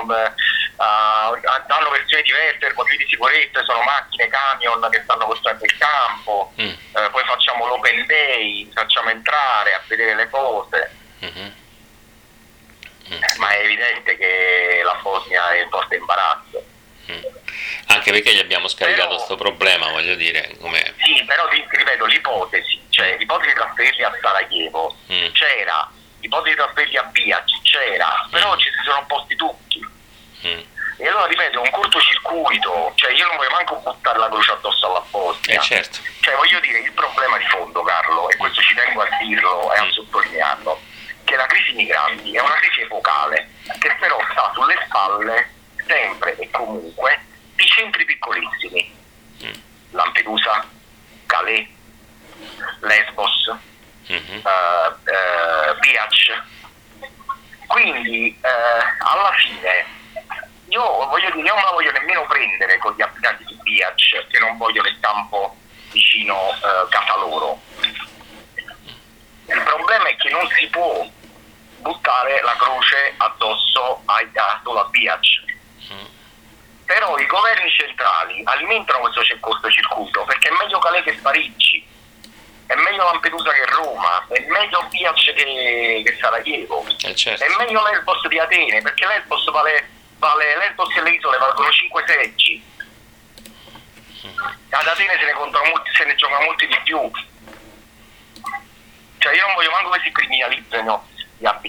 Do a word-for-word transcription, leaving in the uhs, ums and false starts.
eh, hanno versioni diverse per motivi di sicurezza, sono macchine, camion che stanno costruendo il campo, mm. eh, poi facciamo l'open day, facciamo entrare a vedere le cose. Mm-hmm. Mm. Ma è evidente che la Bosnia è in forte imbarazzo. Mm. Anche perché gli abbiamo scaricato questo problema, voglio dire. Come... Sì, però ti, ti ripeto, l'ipotesi, cioè l'ipotesi di trasferirli a Sarajevo mm. c'era, l'ipotesi di trasferirli a Biac c'era, mm. però ci si sono opposti tutti. Mm. E allora ripeto, è un cortocircuito, cioè io non voglio manco buttare la croce addosso alla Bosnia. Eh certo. Cioè voglio dire, il problema di fondo, Carlo, e questo ci tengo a dirlo e a sottolinearlo, che la crisi migranti è una crisi epocale, che però sta sulle spalle sempre e comunque di centri piccolissimi. Mm. Lampedusa, Calais, Lesbos, mm-hmm. uh, uh, Biac. Quindi uh, alla fine io voglio dire, io non la voglio nemmeno prendere con gli abitanti di Biac, che non vogliono il campo vicino uh, casa loro. Il problema è che non si può buttare la croce addosso ai solo a Biac. Mm. Però i governi centrali alimentano questo cortocircuito, perché è meglio Calais che Parigi, è meglio Lampedusa che Roma, è meglio Biac che, che Sarajevo, eh certo. È meglio Lesbos di Atene, perché Lesbos vale, vale Lesbos e le isole valgono cinque seggi. Mm. Ad Atene se ne contano molti, se ne giocano molti di più. Cioè io non voglio manco che si criminalizzano gli abitanti.